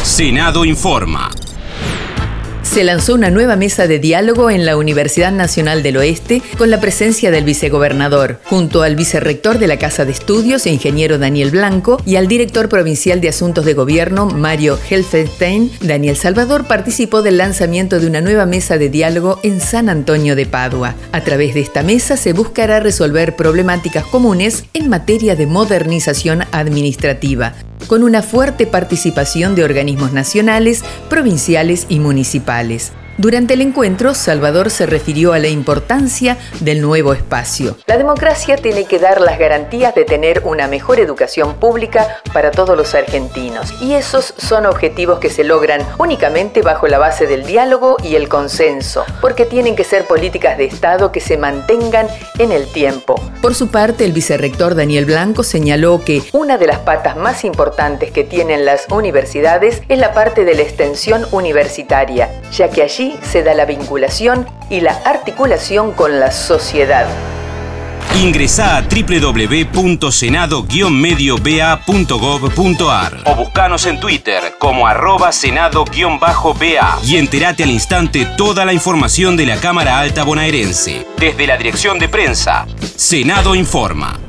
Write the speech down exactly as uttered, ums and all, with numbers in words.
Senado Informa. Se lanzó una nueva mesa de diálogo en la Universidad Nacional del Oeste con la presencia del vicegobernador, junto al vicerrector de la Casa de Estudios, ingeniero Daniel Blanco, y al director provincial de Asuntos de Gobierno, Mario Helfenstein. Daniel Salvador participó del lanzamiento de una nueva mesa de diálogo en San Antonio de Padua. A través de esta mesa se buscará resolver problemáticas comunes en materia de modernización administrativa, con una fuerte participación de organismos nacionales, provinciales y municipales. Durante el encuentro, Salvador se refirió a la importancia del nuevo espacio. La democracia tiene que dar las garantías de tener una mejor educación pública para todos los argentinos, y esos son objetivos que se logran únicamente bajo la base del diálogo y el consenso, porque tienen que ser políticas de Estado que se mantengan en el tiempo. Por su parte, el vicerrector Daniel Blanco señaló que una de las patas más importantes que tienen las universidades es la parte de la extensión universitaria, ya que allí se da la vinculación y la articulación con la sociedad. Ingresá a doble u doble u doble u punto senado guion medio b a punto gov punto a r o buscanos en Twitter como arroba senado guion bajo b a y entérate al instante toda la información de la Cámara Alta bonaerense. Desde la Dirección de Prensa, Senado Informa.